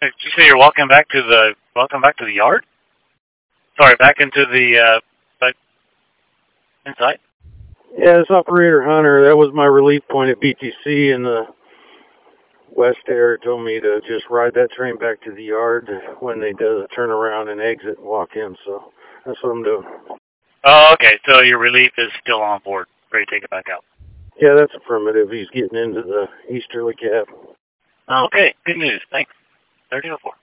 Did you say you're walking back to the yard? Sorry, back into the inside. Yeah, it's Operator Hunter. That was my relief point at BTC in the West Air. Told me to just ride that train back to the yard when they do the turnaround and exit and walk in. So that's what I'm doing. Oh, okay. So your relief is still on board, ready to take it back out. Yeah, that's affirmative. He's getting into the easterly cab. Okay, good news. Thanks. 1304.